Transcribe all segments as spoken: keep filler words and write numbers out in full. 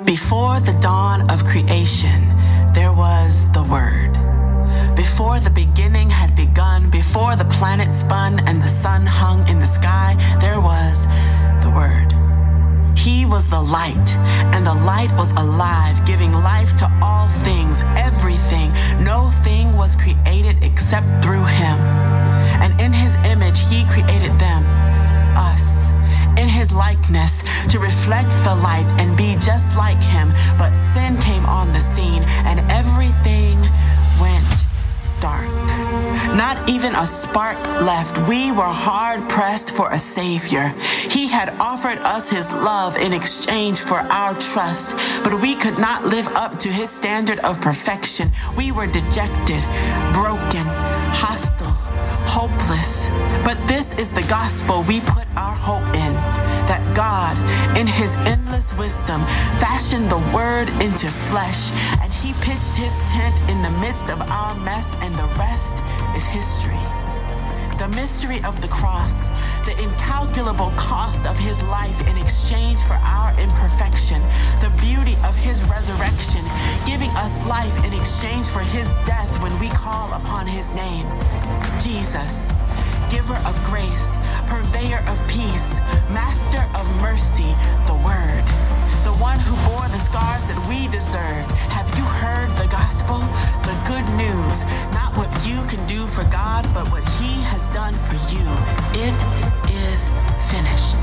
Before the dawn of creation, there was the Word. Before the beginning had begun, before the planet spun and the sun hung in the sky, there was the Word. He was the light, and the light was alive, giving life to all things, everything. No thing was created except through him. And in his image, he created them, us, in his likeness, to reflect the light and be just like him. But sin came on the scene, and everything went dark. Not even a spark left. We were hard pressed for a savior. He had offered us his love in exchange for our trust, but we could not live up to his standard of perfection. We were dejected, broken, hostile, hopeless. But this is the gospel we put our hope in, that God, in his endless wisdom, fashioned the word into flesh, and he pitched his tent in the midst of our mess, and the rest is history. The mystery of the cross, the incalculable cost of his life in exchange for our imperfection, the beauty of his resurrection, giving us life in exchange for his death when we call upon his name. Jesus, giver of grace, purveyor of peace, master of mercy, the Word, the one who bore the scars that we deserve. Have you heard the gospel? The good news, not what you can do for God, but what he has done for you. It is finished.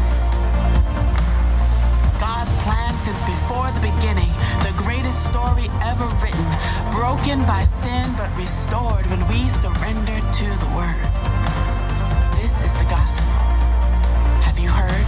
God's plan since before the beginning, the greatest story ever written, broken by sin but restored when we surrendered to the Word. This is the gospel. Have you heard?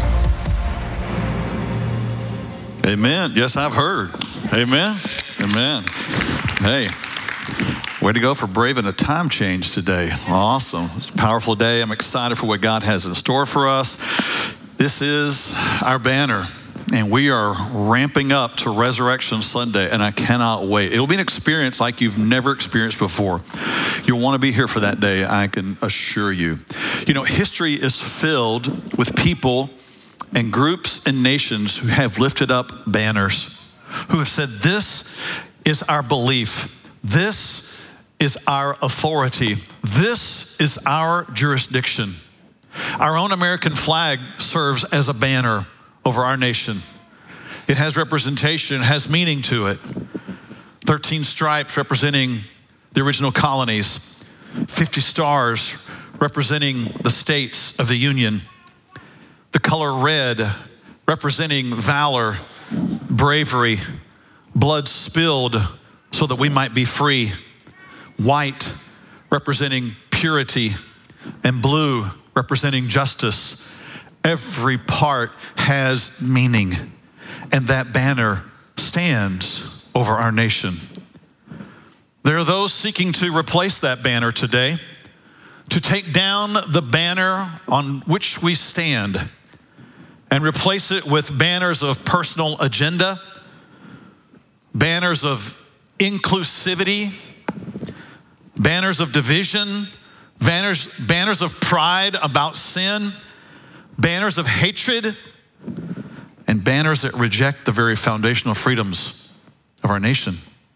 Amen. Yes, I've heard. Amen. Amen. Hey, way to go for braving a time change today. Awesome. It's a powerful day. I'm excited for what God has in store for us. This is our banner, and we are ramping up to Resurrection Sunday, and I cannot wait. It'll be an experience like you've never experienced before. You'll want to be here for that day, I can assure you. You know, history is filled with people and groups and nations who have lifted up banners, who have said, this is our belief. This is our authority. This is our jurisdiction. Our own American flag serves as a banner over our nation. It has representation, has meaning to it. thirteen stripes representing the original colonies, fifty stars representing the states of the Union, the color red representing valor, bravery, blood spilled so that we might be free, white representing purity, and blue representing justice. Every part has meaning, and that banner stands over our nation. There are those seeking to replace that banner today, to take down the banner on which we stand and replace it with banners of personal agenda, banners of inclusivity, banners of division, banners, banners of pride about sin, banners of hatred, and banners that reject the very foundational freedoms of our nation.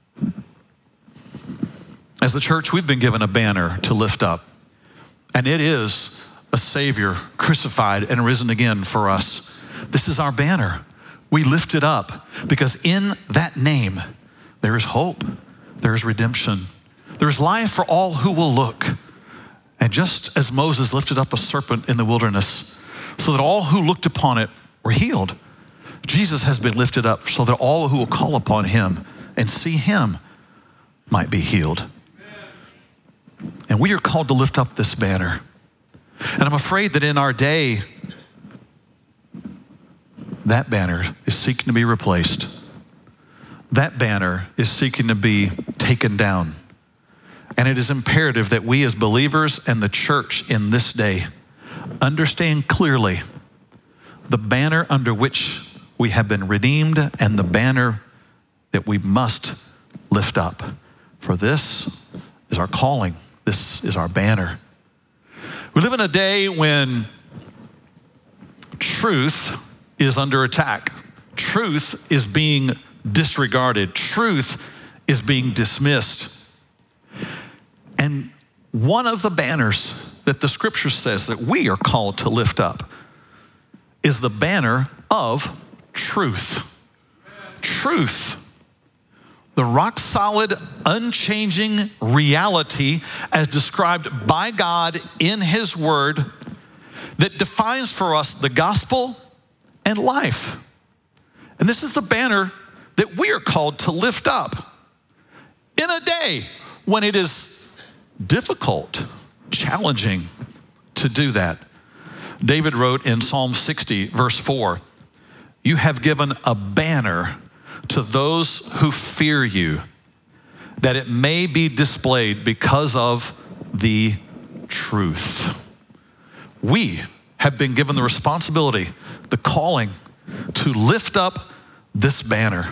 As the church, we've been given a banner to lift up, and it is a Savior crucified and risen again for us. This is our banner. We lift it up because in that name, there is hope, there is redemption, there is life for all who will look. And just as Moses lifted up a serpent in the wilderness so that all who looked upon it were healed, Jesus has been lifted up so that all who will call upon him and see him might be healed. And we are called to lift up this banner. And I'm afraid that in our day, that banner is seeking to be replaced. That banner is seeking to be taken down. And it is imperative that we as believers and the church in this day understand clearly the banner under which we have been redeemed and the banner that we must lift up. For this is our calling. This is our banner. We live in a day when truth is under attack. Truth is being disregarded. Truth is being dismissed. And one of the banners that the scripture says that we are called to lift up is the banner of truth. Truth. The rock solid, unchanging reality as described by God in his word that defines for us the gospel and life. And this is the banner that we are called to lift up in a day when it is difficult, challenging to do that. David wrote in Psalm sixty, verse four, "You have given a banner to those who fear you, that it may be displayed because of the truth." We have been given the responsibility, the calling to lift up this banner.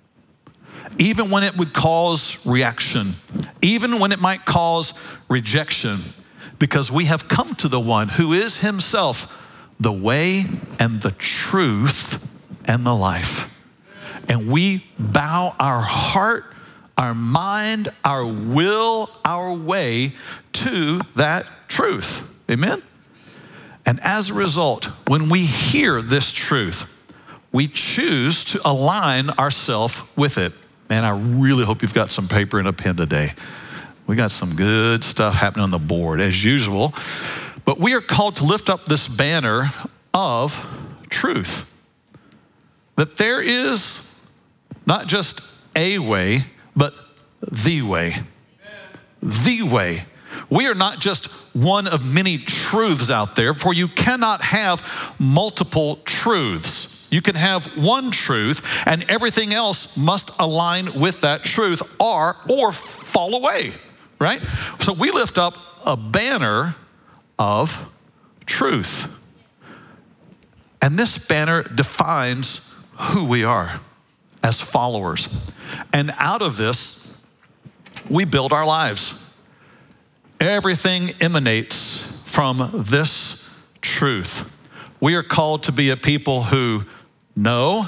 Even when it would cause reaction, even when it might cause rejection, because we have come to the one who is himself the way and the truth and the life. And we bow our heart, our mind, our will, our way to that truth. Amen? And as a result, when we hear this truth, we choose to align ourselves with it. Man, I really hope you've got some paper and a pen today. We got some good stuff happening on the board as usual. But we are called to lift up this banner of truth. That there is not just a way, but the way. The way. We are not just one of many truths out there, for you cannot have multiple truths. You can have one truth and everything else must align with that truth or, or fall away, right? So we lift up a banner of truth. And this banner defines who we are as followers. And out of this, we build our lives. Everything emanates from this truth. We are called to be a people who know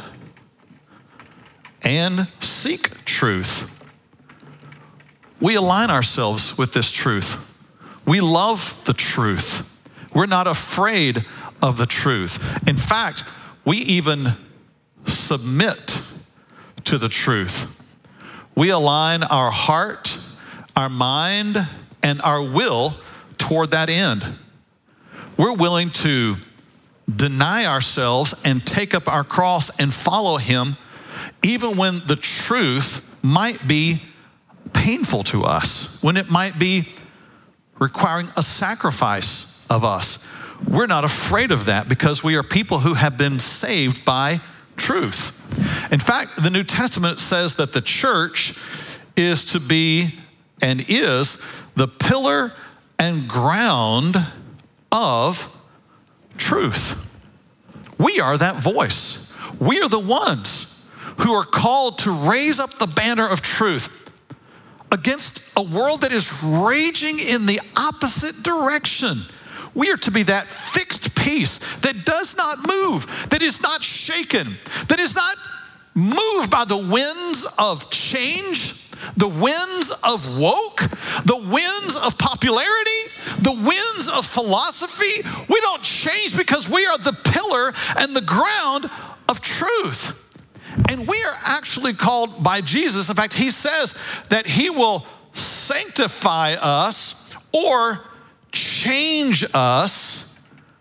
and seek truth. We align ourselves with this truth. We love the truth. We're not afraid of the truth. In fact, we even submit to the truth. We align our heart, our mind, and our will toward that end. We're willing to deny ourselves and take up our cross and follow him, even when the truth might be painful to us, when it might be requiring a sacrifice of us. We're not afraid of that because we are people who have been saved by truth. In fact, the New Testament says that the church is to be and is the pillar and ground of truth. We are that voice. We are the ones who are called to raise up the banner of truth against a world that is raging in the opposite direction. We are to be that fixed piece that does not move, that is not shaken, that is not moved by the winds of change, the winds of woke, the winds of popularity, the winds of philosophy. We don't change because we are the pillar and the ground of truth. And we are actually called by Jesus. In fact, he says that he will sanctify us or change us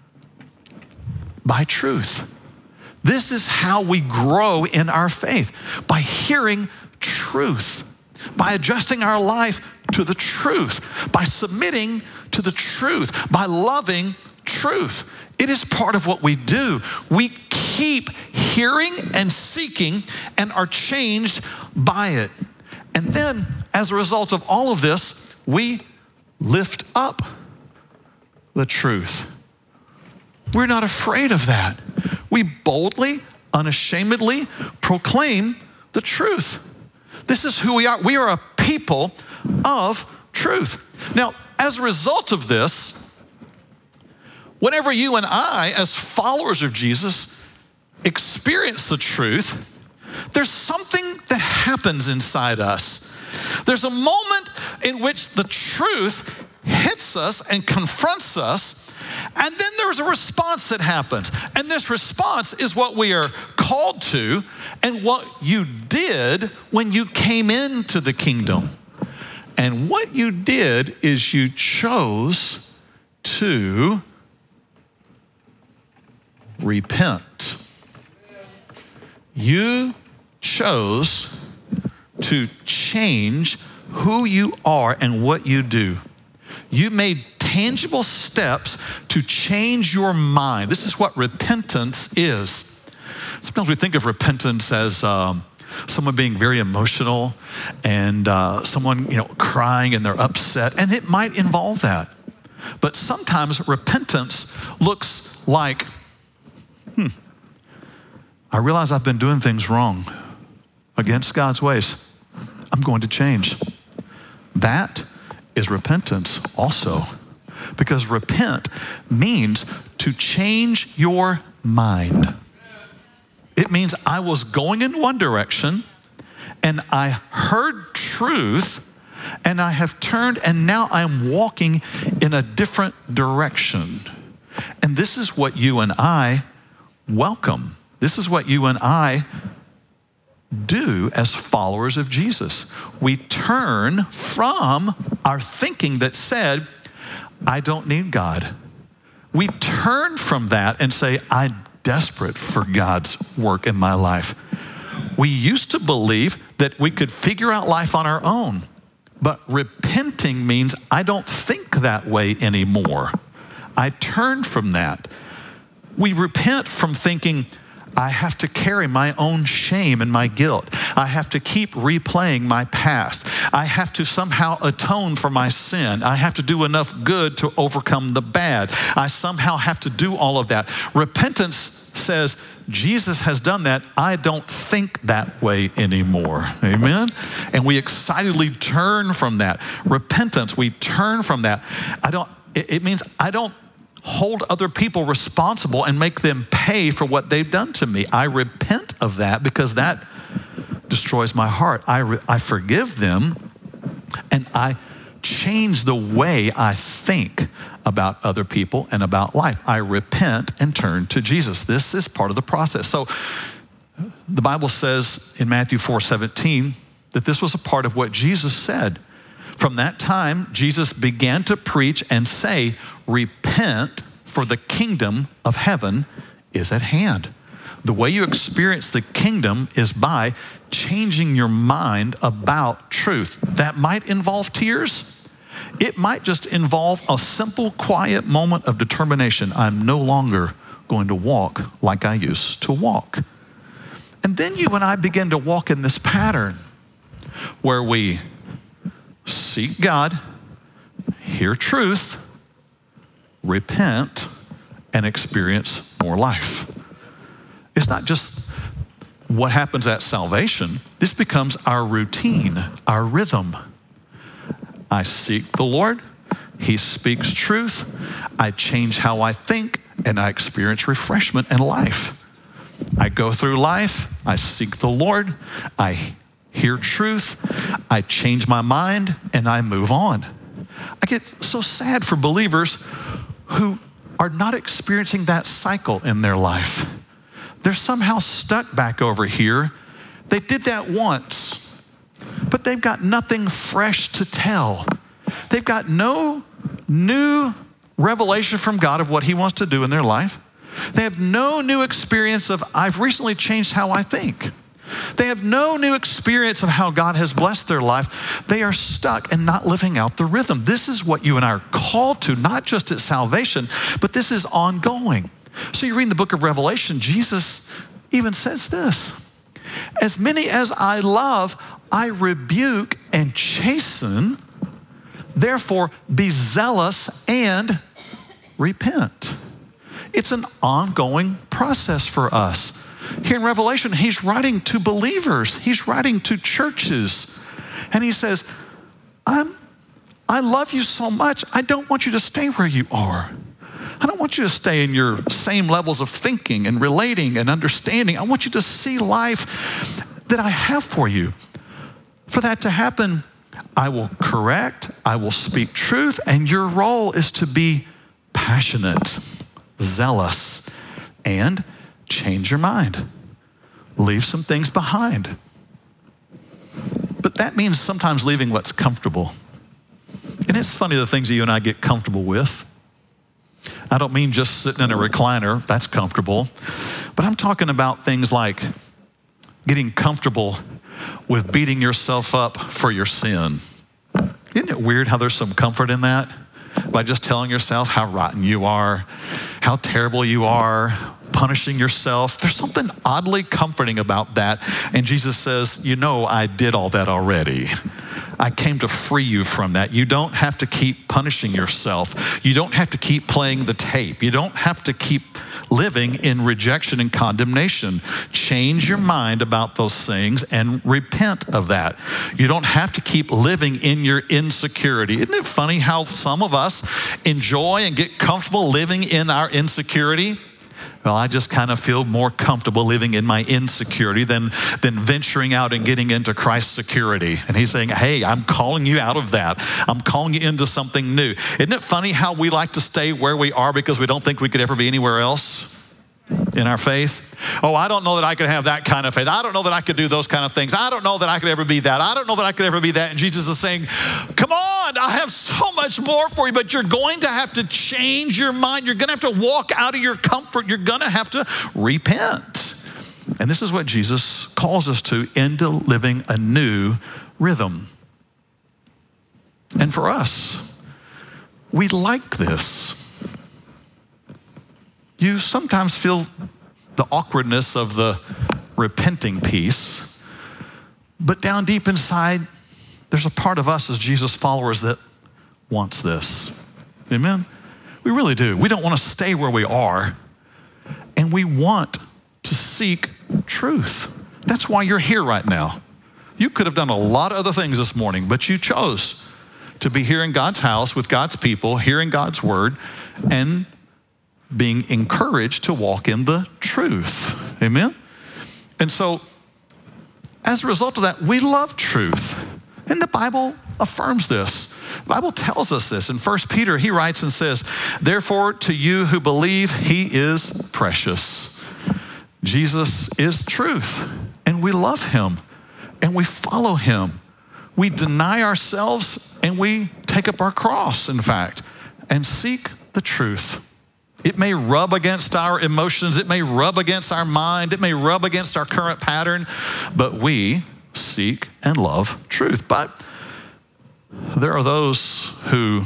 by truth. This is how we grow in our faith, by hearing truth, by adjusting our life to the truth, by submitting to the truth, by loving truth. It is part of what we do. We keep hearing and seeking and are changed by it. And then, as a result of all of this, we lift up the truth. We're not afraid of that. We boldly, unashamedly proclaim the truth. This is who we are. We are a people of truth. Now, as a result of this, whenever you and I, as followers of Jesus, experience the truth, there's something that happens inside us. There's a moment in which the truth hits us and confronts us, and then there's a response that happens. And this response is what we are called to and what you did when you came into the kingdom. And what you did is you chose to repent. You chose to change who you are and what you do. You made tangible steps to change your mind. This is what repentance is. Sometimes we think of repentance as um, someone being very emotional and uh, someone, you know, crying and they're upset, and it might involve that. But sometimes repentance looks like, hmm, I realize I've been doing things wrong against God's ways. I'm going to change. That is repentance also. Because repent means to change your mind. It means I was going in one direction and I heard truth and I have turned and now I'm walking in a different direction. And this is what you and I welcome. This is what you and I do as followers of Jesus. We turn from our thinking that said, I don't need God. We turn from that and say, I'm desperate for God's work in my life. We used to believe that we could figure out life on our own, but repenting means I don't think that way anymore. I turn from that. We repent from thinking, I have to carry my own shame and my guilt. I have to keep replaying my past. I have to somehow atone for my sin. I have to do enough good to overcome the bad. I somehow have to do all of that. Repentance says, Jesus has done that. I don't think that way anymore. Amen? And we excitedly turn from that. Repentance, we turn from that. I don't, it, it means I don't hold other people responsible and make them pay for what they've done to me. I repent of that because that destroys my heart. I, re- I forgive them and I change the way I think about other people and about life. I repent and turn to Jesus. This is part of the process. So the Bible says in Matthew four seventeen that this was a part of what Jesus said. From that time, Jesus began to preach and say, repent, for the kingdom of heaven is at hand. The way you experience the kingdom is by changing your mind about truth. That might involve tears. It might just involve a simple, quiet moment of determination. I'm no longer going to walk like I used to walk. And then you and I begin to walk in this pattern where we seek God, hear truth, repent, and experience more life. It's not just what happens at salvation. This becomes our routine, our rhythm. I seek the Lord. He speaks truth. I change how I think, and I experience refreshment and life. I go through life. I seek the Lord. I hear truth. I change my mind, and I move on. I get so sad for believers who are not experiencing that cycle in their life. They're somehow stuck back over here. They did that once, but they've got nothing fresh to tell. They've got no new revelation from God of what He wants to do in their life. They have no new experience of, I've recently changed how I think. They have no new experience of how God has blessed their life. They are stuck and not living out the rhythm. This is what you and I are called to, not just at salvation, but this is ongoing. So you read in the book of Revelation, Jesus even says this, as many as I love, I rebuke and chasten, therefore be zealous and repent. It's an ongoing process for us. Here in Revelation, he's writing to believers. He's writing to churches. And he says, I'm, I love you so much, I don't want you to stay where you are. I don't want you to stay in your same levels of thinking and relating and understanding. I want you to see life that I have for you. For that to happen, I will correct, I will speak truth, and your role is to be passionate, zealous, and change your mind. Leave some things behind. But that means sometimes leaving what's comfortable. And it's funny the things that you and I get comfortable with. I don't mean just sitting in a recliner, that's comfortable. But I'm talking about things like getting comfortable with beating yourself up for your sin. Isn't it weird how there's some comfort in that? By just telling yourself how rotten you are, how terrible you are, punishing yourself. There's something oddly comforting about that. And Jesus says, you know, I did all that already. I came to free you from that. You don't have to keep punishing yourself. You don't have to keep playing the tape. You don't have to keep living in rejection and condemnation. Change your mind about those things and repent of that. You don't have to keep living in your insecurity. Isn't it funny how some of us enjoy and get comfortable living in our insecurity? Well, I just kind of feel more comfortable living in my insecurity than, than venturing out and getting into Christ's security. And he's saying, hey, I'm calling you out of that. I'm calling you into something new. Isn't it funny how we like to stay where we are because we don't think we could ever be anywhere else in our faith? Oh, I don't know that I could have that kind of faith. I don't know that I could do those kind of things. I don't know that I could ever be that. I don't know that I could ever be that. And Jesus is saying, come on, I have so much more for you, but you're going to have to change your mind. You're going to have to walk out of your comfort. You're going to have to repent. And this is what Jesus calls us to, into living a new rhythm. And for us, we like this. You sometimes feel the awkwardness of the repenting piece, but down deep inside, there's a part of us as Jesus followers that wants this. Amen? We really do. We don't want to stay where we are, and we want to seek truth. That's why you're here right now. You could have done a lot of other things this morning, but you chose to be here in God's house with God's people, hearing God's word, and being encouraged to walk in the truth. Amen? And so, as a result of that, we love truth. And the Bible affirms this. The Bible tells us this. In First Peter, he writes and says, therefore, to you who believe, he is precious. Jesus is truth, and we love him, and we follow him. We deny ourselves, and we take up our cross, in fact, and seek the truth. It may rub against our emotions. It may rub against our mind. It may rub against our current pattern, but we seek and love truth. But there are those who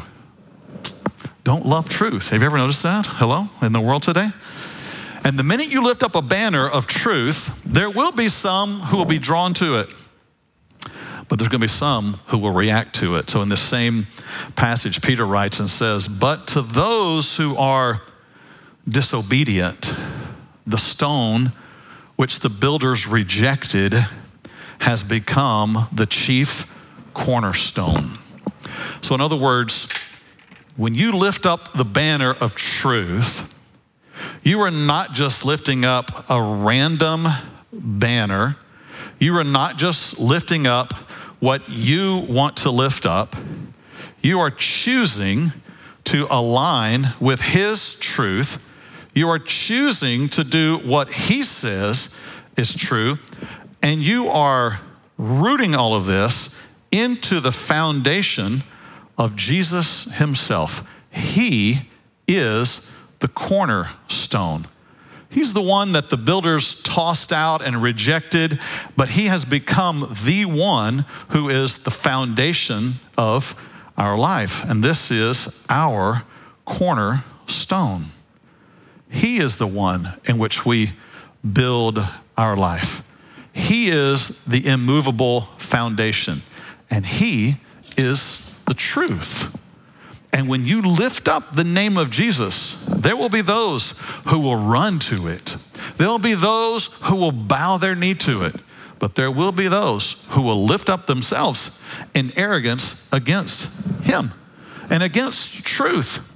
don't love truth. Have you ever noticed that? Hello? In the world today? And the minute you lift up a banner of truth, there will be some who will be drawn to it. But there's going to be some who will react to it. So in this same passage, Peter writes and says, but to those who are disobedient, the stone which the builders rejected has become the chief cornerstone. So in other words, when you lift up the banner of truth, you are not just lifting up a random banner. You are not just lifting up what you want to lift up. You are choosing to align with his truth. You are choosing to do what he says is true, and you are rooting all of this into the foundation of Jesus himself. He is the cornerstone. He's the one that the builders tossed out and rejected, but he has become the one who is the foundation of our life, and this is our cornerstone. He is the one in which we build our life. He is the immovable foundation, and he is the truth. And when you lift up the name of Jesus, there will be those who will run to it. There will be those who will bow their knee to it. But there will be those who will lift up themselves in arrogance against him and against truth.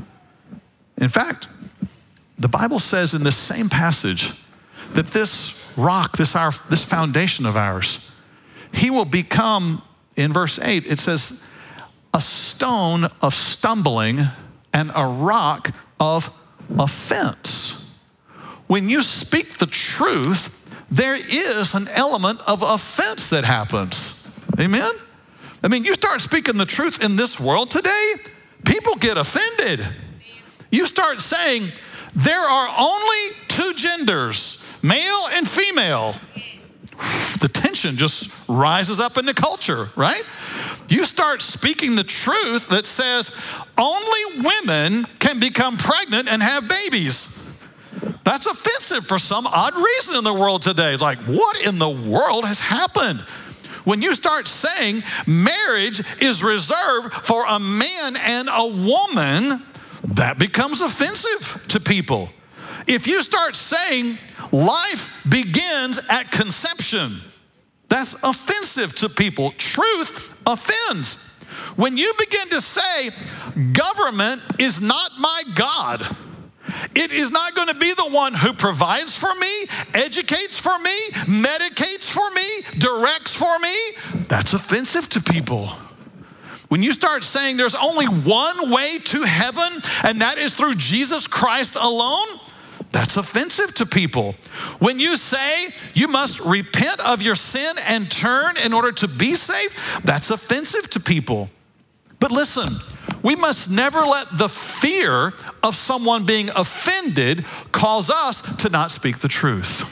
In fact, the Bible says in this same passage that this rock, this, our, this foundation of ours, he will become, in verse eight, it says, a stone of stumbling and a rock of offense. When you speak the truth, there is an element of offense that happens. Amen? I mean, you start speaking the truth in this world today, people get offended. You start saying, there are only two genders, male and female. The tension just rises up in the culture, right? You start speaking the truth that says only women can become pregnant and have babies. That's offensive for some odd reason in the world today. It's like, what in the world has happened? When you start saying marriage is reserved for a man and a woman, that becomes offensive to people. If you start saying life begins at conception, that's offensive to people. Truth offends. When you begin to say government is not my God, it is not going to be the one who provides for me, educates for me, medicates for me, directs for me, that's offensive to people. When you start saying there's only one way to heaven, and that is through Jesus Christ alone, that's offensive to people. When you say you must repent of your sin and turn in order to be saved, that's offensive to people. But listen, we must never let the fear of someone being offended cause us to not speak the truth.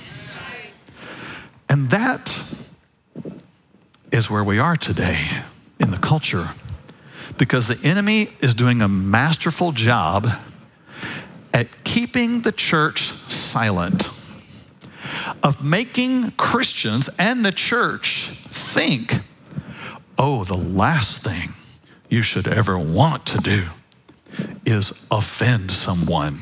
And that is where we are today in the culture, because the enemy is doing a masterful job at keeping the church silent, of making Christians and the church think, oh, the last thing you should ever want to do is offend someone.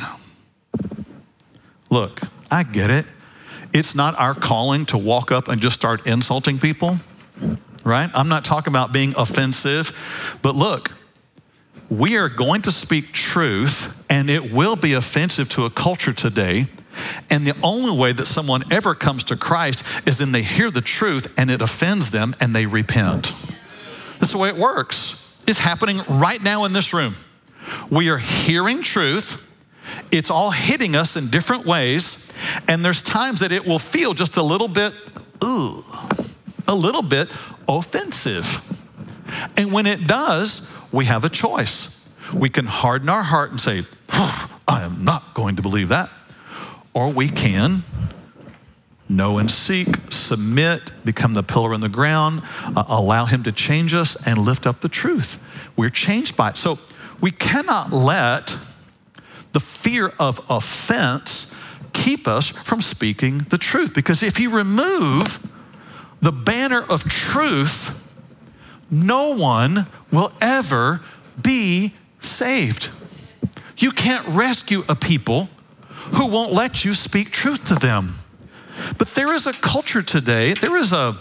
Look, I get it. It's not our calling to walk up and just start insulting people, right? I'm not talking about being offensive, but look, we are going to speak truth, and it will be offensive to a culture today. And the only way that someone ever comes to Christ is when they hear the truth and it offends them and they repent. That's the way it works. It's happening right now in this room. We are hearing truth. It's all hitting us in different ways. And there's times that it will feel just a little bit, ooh, a little bit offensive. And when it does, we have a choice. We can harden our heart and say, oh, I am not going to believe that. Or we can know and seek, submit, become the pillar in the ground, uh, allow him to change us and lift up the truth. We're changed by it. So we cannot let the fear of offense keep us from speaking the truth. Because if you remove the banner of truth, no one will ever be saved. You can't rescue a people who won't let you speak truth to them. But there is a culture today, there is a,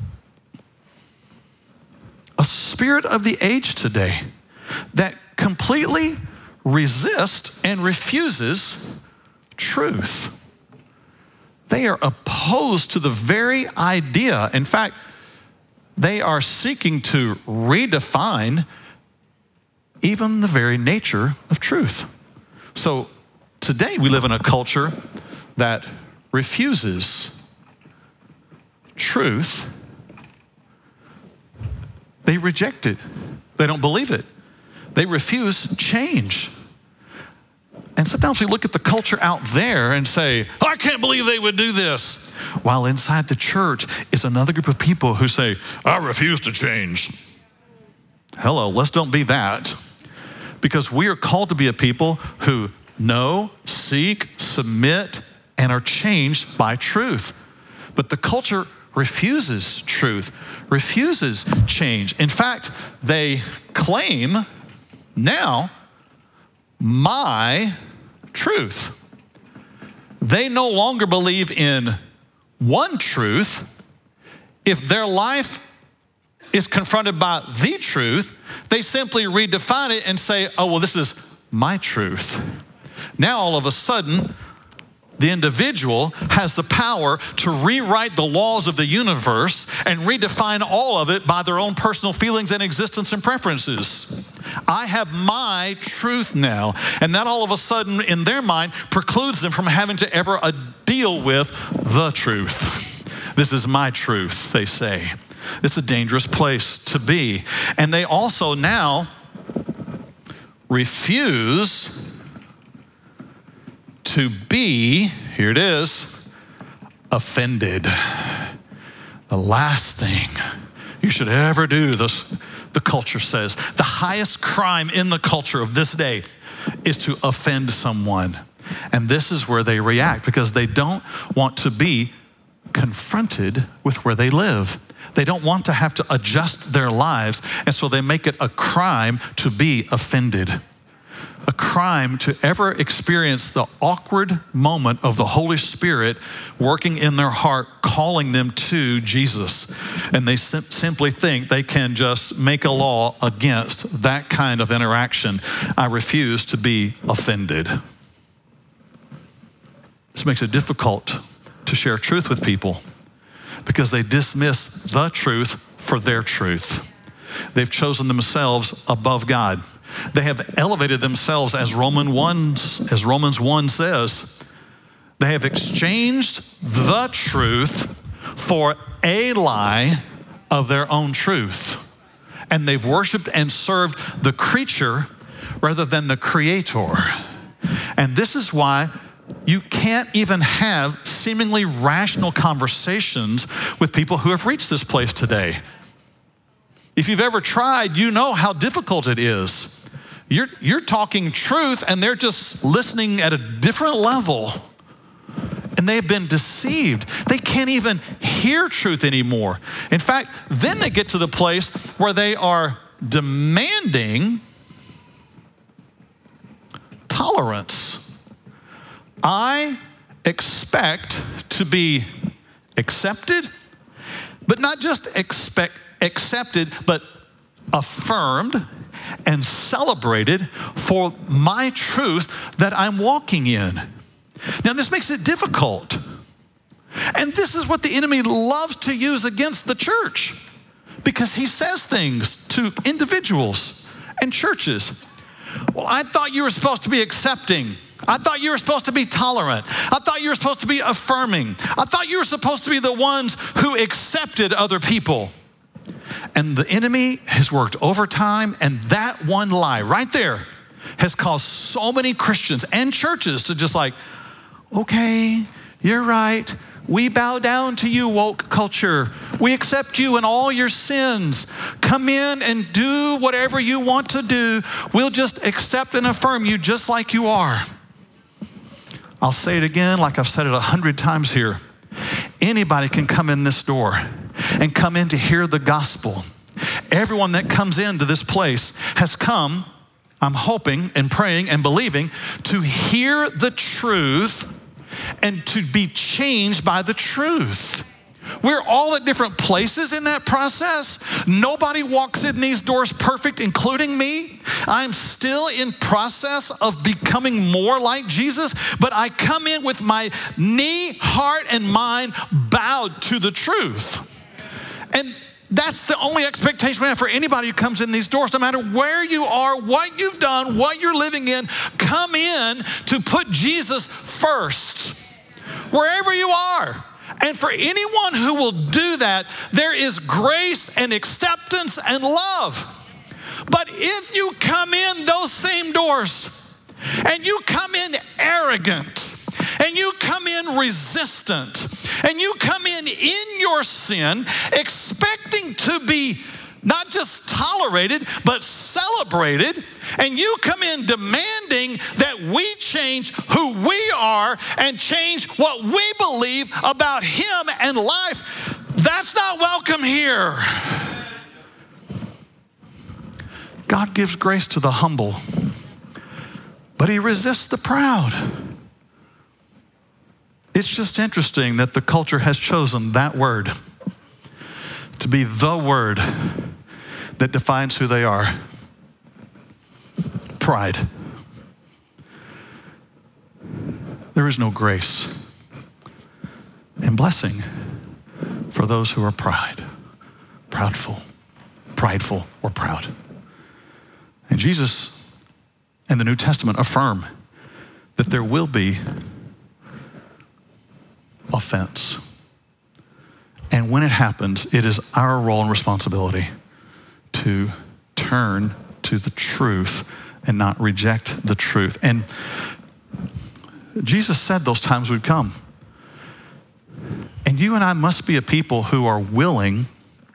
a spirit of the age today that completely resists and refuses truth. They are opposed to the very idea. In fact, they are seeking to redefine even the very nature of truth. So today we live in a culture that refuses truth. They reject it. They don't believe it. They refuse change. And sometimes we look at the culture out there and say, oh, I can't believe they would do this. While inside the church is another group of people who say, I refuse to change. Hello, let's don't be that. Because we are called to be a people who know, seek, submit, and are changed by truth. But the culture refuses truth, refuses change. In fact, they claim now my truth. They no longer believe in one truth. If their life is confronted by the truth, they simply redefine it and say, oh, well, this is my truth. Now, all of a sudden, the individual has the power to rewrite the laws of the universe and redefine all of it by their own personal feelings and existence and preferences. I have my truth now, and that all of a sudden in their mind precludes them from having to ever uh, deal with the truth. This is my truth, they say. It's a dangerous place to be. And they also now refuse to be, here it is, offended. The last thing you should ever do, this, the culture says, the highest crime in the culture of this day is to offend someone. And this is where they react because they don't want to be confronted with where they live. They don't want to have to adjust their lives, and so they make it a crime to be offended. A crime to ever experience the awkward moment of the Holy Spirit working in their heart, calling them to Jesus. And they sim- simply think they can just make a law against that kind of interaction. I refuse to be offended. This makes it difficult to share truth with people because they dismiss the truth for their truth. They've chosen themselves above God. They have elevated themselves, as Romans one, as Romans one says. They have exchanged the truth for a lie of their own truth. And they've worshiped and served the creature rather than the creator. And this is why you can't even have seemingly rational conversations with people who have reached this place today. If you've ever tried, you know how difficult it is. You're, you're talking truth and they're just listening at a different level. And they've been deceived. They can't even hear truth anymore. In fact, then they get to the place where they are demanding tolerance. I expect to be accepted, but not just expect accepted, but affirmed and celebrated for my truth that I'm walking in. Now, this makes it difficult. And this is what the enemy loves to use against the church because he says things to individuals and churches. Well, I thought you were supposed to be accepting. I thought you were supposed to be tolerant. I thought you were supposed to be affirming. I thought you were supposed to be the ones who accepted other people. And the enemy has worked overtime, and that one lie right there has caused so many Christians and churches to just like, okay, you're right. We bow down to you, woke culture. We accept you in all your sins. Come in and do whatever you want to do. We'll just accept and affirm you just like you are. I'll say it again like I've said it a hundred times here. Anybody can come in this door and come in to hear the gospel. Everyone that comes into this place has come, I'm hoping and praying and believing, to hear the truth and to be changed by the truth. We're all at different places in that process. Nobody walks in these doors perfect, including me. I'm still in process of becoming more like Jesus, but I come in with my knee, heart, and mind bowed to the truth. And that's the only expectation we have for anybody who comes in these doors, no matter where you are, what you've done, what you're living in. Come in to put Jesus first, wherever you are. And for anyone who will do that, there is grace and acceptance and love. But if you come in those same doors and you come in arrogant and you come in resistant and you come in in your sin expecting to be not just tolerated, but celebrated, and you come in demanding that we change who we are and change what we believe about him and life, that's not welcome here. God gives grace to the humble, but he resists the proud. It's just interesting that the culture has chosen that word to be the word that defines who they are. Pride. there is no grace and blessing for those who are proud, proudful, prideful, or proud. And Jesus and the New Testament affirm that there will be offense. And when it happens, it is our role and responsibility to turn to the truth and not reject the truth. And Jesus said those times would come. And you and I must be a people who are willing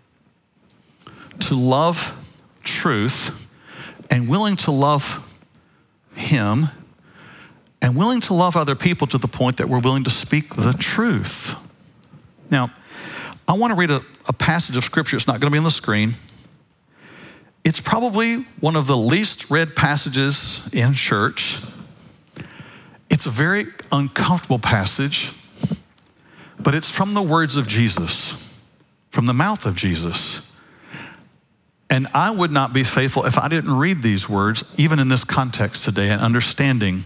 to love truth and willing to love Him and willing to love other people to the point that we're willing to speak the truth. Now, I want to read a, a passage of scripture. It's not going to be on the screen. It's probably one of the least read passages in church. It's a very uncomfortable passage, but it's from the words of Jesus, from the mouth of Jesus. And I would not be faithful if I didn't read these words, even in this context today, and understanding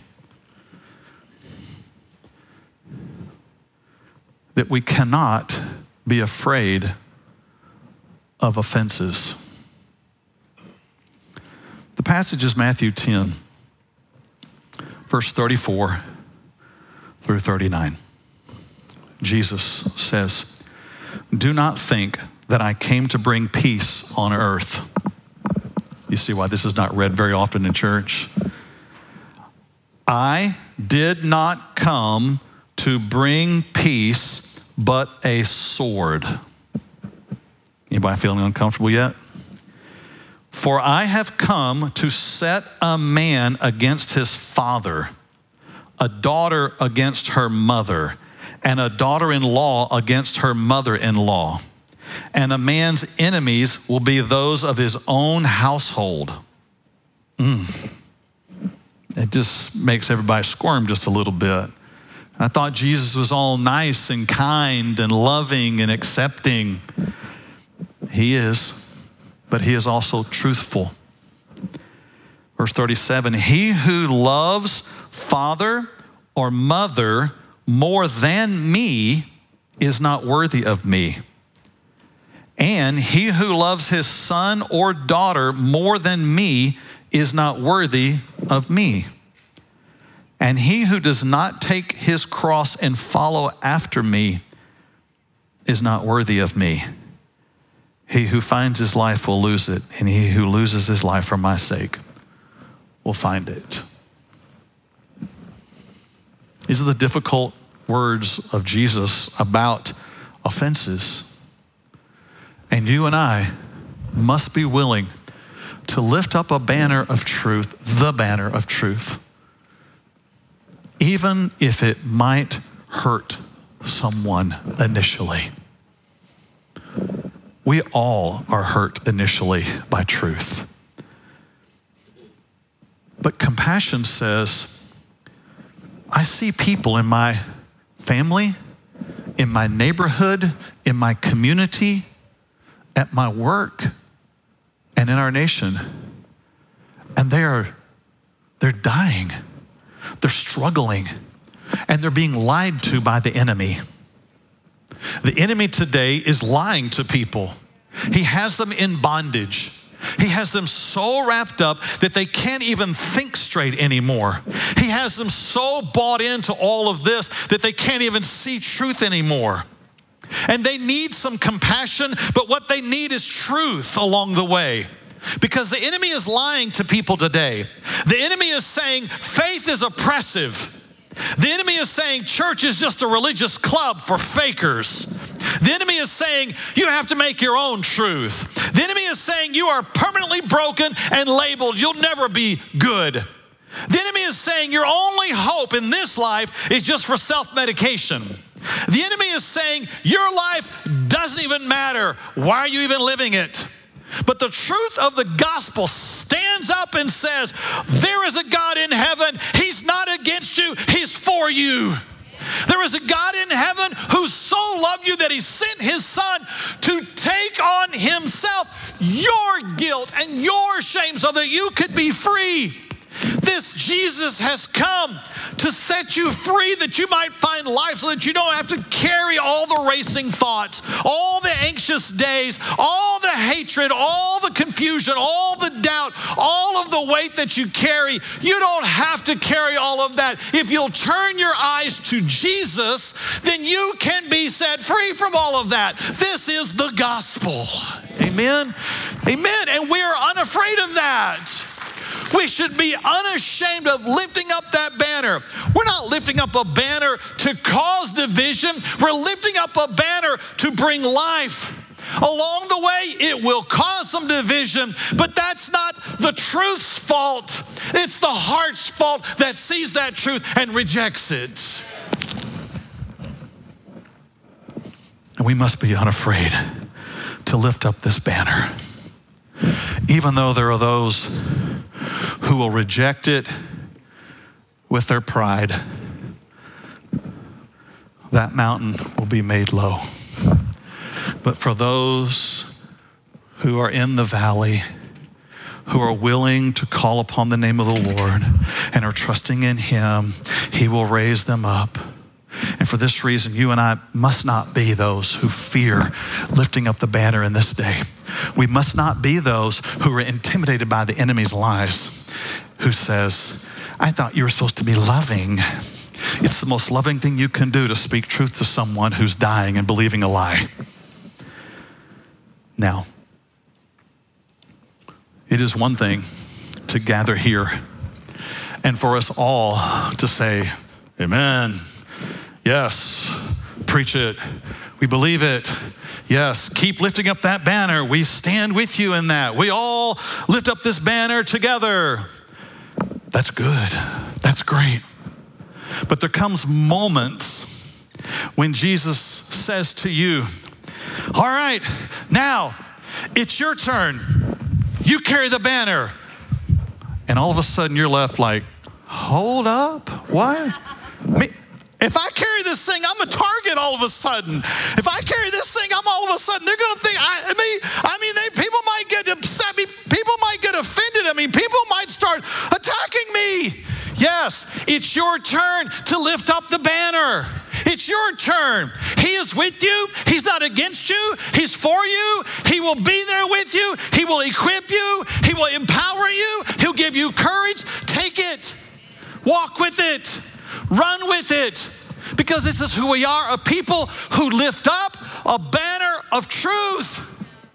that we cannot be afraid of offenses. The passage is Matthew ten, verse thirty-four through thirty-nine. Jesus says, "Do not think that I came to bring peace on earth." You see why this is not read very often in church? I did not come to bring peace, but a sword. Anybody feeling uncomfortable yet? For I have come to set a man against his father, a daughter against her mother, and a daughter-in-law against her mother-in-law. And a man's enemies will be those of his own household. Mm. It just makes everybody squirm just a little bit. I thought Jesus was all nice and kind and loving and accepting. He is, but he is also truthful. Verse thirty-seven, he who loves father or mother more than me is not worthy of me. And he who loves his son or daughter more than me is not worthy of me. And he who does not take his cross and follow after me is not worthy of me. He who finds his life will lose it, and he who loses his life for my sake will find it. These are the difficult words of Jesus about offenses. And you and I must be willing to lift up a banner of truth, the banner of truth, even if it might hurt someone initially. We all are hurt initially by truth. But compassion says, I see people in my family, in my neighborhood, in my community, at my work, and in our nation, and they are, they're dying. They're struggling, and they're being lied to by the enemy. The enemy today is lying to people. He has them in bondage. He has them so wrapped up that they can't even think straight anymore. He has them so bought into all of this that they can't even see truth anymore. And they need some compassion, but what they need is truth along the way. Because the enemy is lying to people today. The enemy is saying faith is oppressive. The enemy is saying church is just a religious club for fakers. The enemy is saying you have to make your own truth. The enemy is saying you are permanently broken and labeled. You'll never be good. The enemy is saying your only hope in this life is just for self-medication. The enemy is saying your life doesn't even matter. Why are you even living it? But the truth of the gospel stands up and says, there is a God in heaven. He's not against you. He's for you. There is a God in heaven who so loved you that he sent his son to take on himself your guilt and your shame so that you could be free. This Jesus has come to set you free that you might find life, so that you don't have to carry all the racing thoughts, all the anxious days, all the hatred, all the confusion, all the doubt, all of the weight that you carry. You don't have to carry all of that. If you'll turn your eyes to Jesus, then you can be set free from all of that. This is the gospel. Amen? Amen. And we are unafraid of that. We should be unashamed of lifting up that banner. We're not lifting up a banner to cause division. We're lifting up a banner to bring life. Along the way, it will cause some division, but that's not the truth's fault. It's the heart's fault that sees that truth and rejects it. And we must be unafraid to lift up this banner. Even though there are those who will reject it with their pride, that mountain will be made low. But for those who are in the valley, who are willing to call upon the name of the Lord and are trusting in Him, He will raise them up. And for this reason, you and I must not be those who fear lifting up the banner in this day. We must not be those who are intimidated by the enemy's lies, who says, I thought you were supposed to be loving. It's the most loving thing you can do to speak truth to someone who's dying and believing a lie. Now, it is one thing to gather here and for us all to say, amen, yes, preach it, we believe it, yes, keep lifting up that banner, we stand with you in that. We all lift up this banner together. That's good, that's great. But there comes moments when Jesus says to you, all right, now it's your turn. You carry the banner. And all of a sudden you're left like, hold up, what? Me, if I carry this thing, I'm a target all of a sudden. If I carry this thing, I'm all of a sudden, they're gonna think, I, I mean, I mean they, people might get upset, I mean, people might get offended. I mean, people might start attacking me. Yes, it's your turn to lift up the banner. It's your turn. He is with you. He's not against you. He's for you. He will be there with you. He will equip you. He will empower you. He'll give you courage. Take it. Walk with it. Run with it. Because this is who we are, a people who lift up a banner of truth.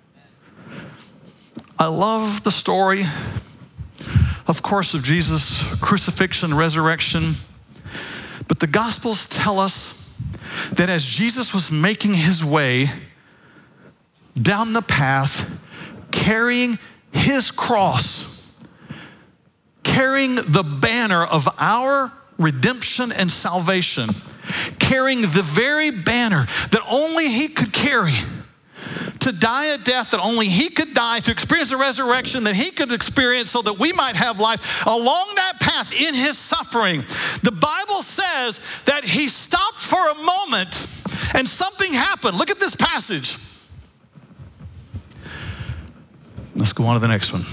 I love the story, of course, of Jesus' crucifixion, resurrection. But the Gospels tell us that as Jesus was making his way down the path, carrying his cross, carrying the banner of our redemption and salvation, carrying the very banner that only he could carry, to die a death that only he could die, to experience a resurrection that he could experience so that we might have life. Along that path in his suffering, the Bible says that he stopped for a moment and something happened. Look at this passage. Let's go on to the next one.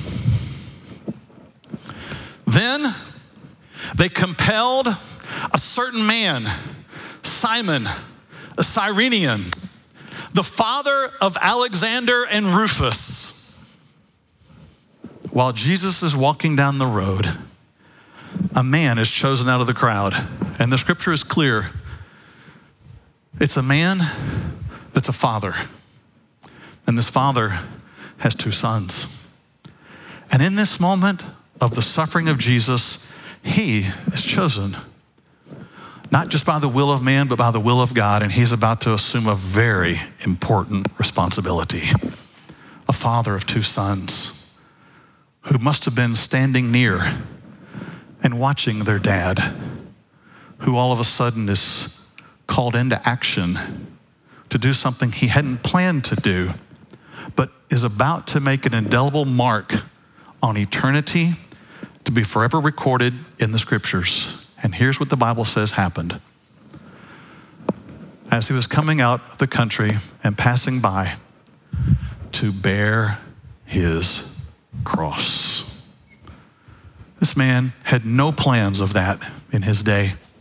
Then they compelled a certain man, Simon, a Cyrenian, the father of Alexander and Rufus. While Jesus is walking down the road, a man is chosen out of the crowd. And the scripture is clear. It's a man that's a father. And this father has two sons. And in this moment of the suffering of Jesus, he is chosen. Not just by the will of man, but by the will of God. And he's about to assume a very important responsibility. A father of two sons who must have been standing near and watching their dad, who all of a sudden is called into action to do something he hadn't planned to do, but is about to make an indelible mark on eternity to be forever recorded in the scriptures. And here's what the Bible says happened. As he was coming out of the country and passing by to bear his cross. This man had no plans of that in his day.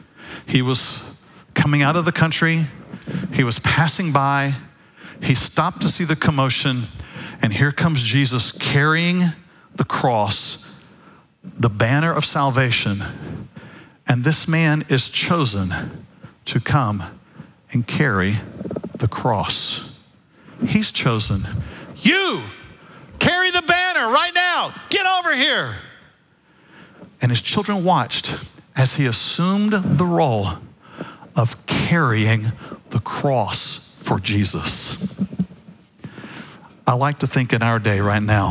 He was coming out of the country. He was passing by. He stopped to see the commotion. And here comes Jesus carrying the cross, the banner of salvation. And this man is chosen to come and carry the cross. He's chosen. You carry the banner right now. Get over here. And his children watched as he assumed the role of carrying the cross for Jesus. I like to think in our day right now,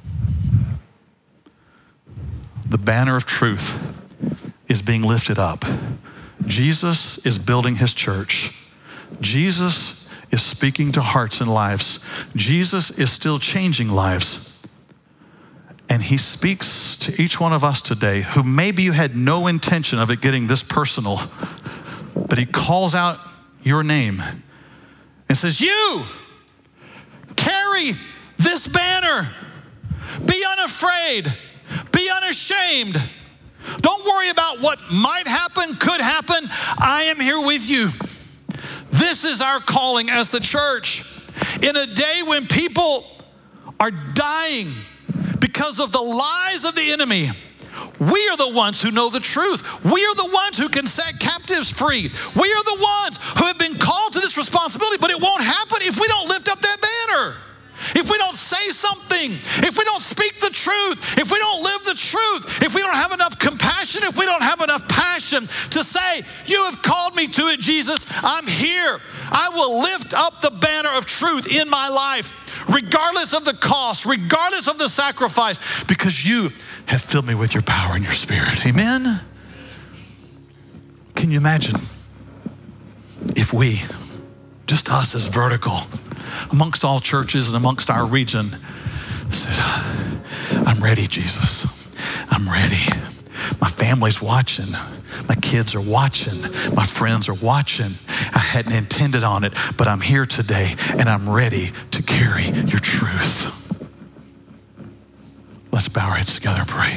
the banner of truth is being lifted up. Jesus is building his church. Jesus is speaking to hearts and lives. Jesus is still changing lives. And he speaks to each one of us today who maybe you had no intention of it getting this personal, but he calls out your name and says, you carry this banner. Be unafraid. Be unashamed. Don't worry about what might happen, could happen. I am here with you. This is our calling as the church. In a day when people are dying because of the lies of the enemy, we are the ones who know the truth. We are the ones who can set captives free. We are the ones who have been called to this responsibility, but it won't happen if we don't lift up that banner. If we don't say something, if we don't speak the truth, if we don't live the truth, if we don't have enough compassion, if we don't have enough passion to say, you have called me to it, Jesus, I'm here. I will lift up the banner of truth in my life, regardless of the cost, regardless of the sacrifice, because you have filled me with your power and your spirit. Amen? Can you imagine if we, just us as Vertical, amongst all churches and amongst our region, said, I'm ready, Jesus. I'm ready. My family's watching. My kids are watching. My friends are watching. I hadn't intended on it, but I'm here today and I'm ready to carry your truth. Let's bow our heads together and pray.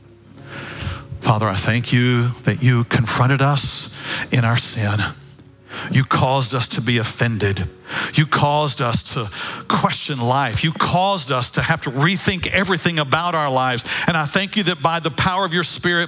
Father, I thank you that you confronted us in our sin. You caused us to be offended. You caused us to question life. You caused us to have to rethink everything about our lives. And I thank you that by the power of your Spirit,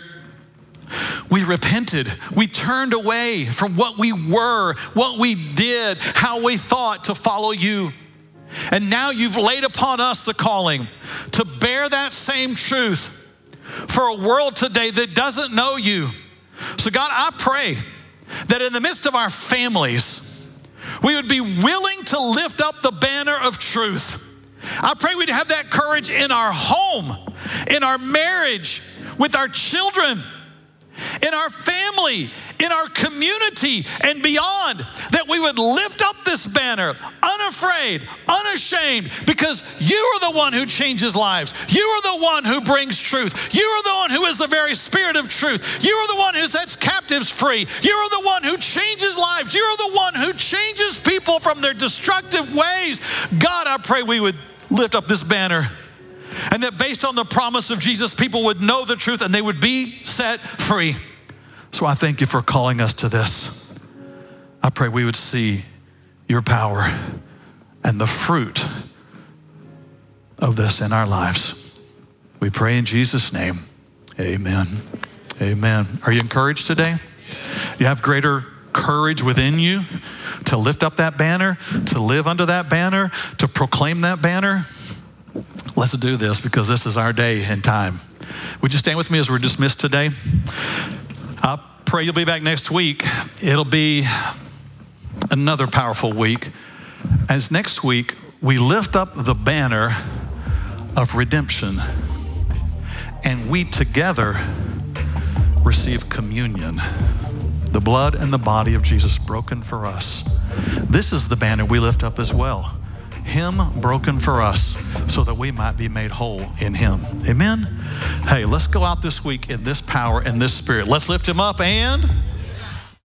we repented. We turned away from what we were, what we did, how we thought to follow you. And now you've laid upon us the calling to bear that same truth for a world today that doesn't know you. So God, I pray that in the midst of our families, we would be willing to lift up the banner of truth. I pray we'd have that courage in our home, in our marriage, with our children, in our family, in our community and beyond, that we would lift up this banner, unafraid, unashamed, because you are the one who changes lives. You are the one who brings truth. You are the one who is the very spirit of truth. You are the one who sets captives free. You are the one who changes lives. You are the one who changes people from their destructive ways. God, I pray we would lift up this banner, and that based on the promise of Jesus, people would know the truth and they would be set free. So I thank you for calling us to this. I pray we would see your power and the fruit of this in our lives. We pray in Jesus' name. Amen. Amen. Are you encouraged today? You have greater courage within you to lift up that banner, to live under that banner, to proclaim that banner? Let's do this, because this is our day and time. Would you stand with me as we're dismissed today? I pray you'll be back next week. It'll be another powerful week, as next week we lift up the banner of redemption, and we together receive communion, the blood and the body of Jesus broken for us. This is the banner we lift up as well. Him broken for us so that we might be made whole in him. Amen? Hey, let's go out this week in this power and this spirit. Let's lift him up and